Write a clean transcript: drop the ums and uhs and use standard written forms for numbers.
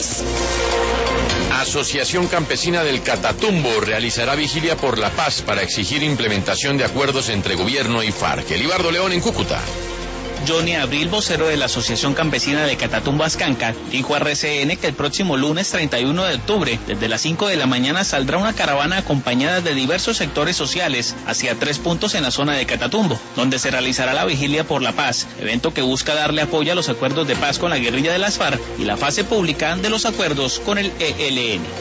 país. Asociación Campesina del Catatumbo realizará vigilia por la paz para exigir implementación de acuerdos entre gobierno y FARC. Elibardo León en Cúcuta. Johnny Abril, vocero de la Asociación Campesina de Catatumbo Ascanca, dijo a RCN que el próximo lunes 31 de octubre, desde las 5 de la mañana, saldrá una caravana acompañada de diversos sectores sociales hacia 3 puntos en la zona de Catatumbo, donde se realizará la Vigilia por la Paz, evento que busca darle apoyo a los acuerdos de paz con la guerrilla de las FARC y la fase pública de los acuerdos con el ELN.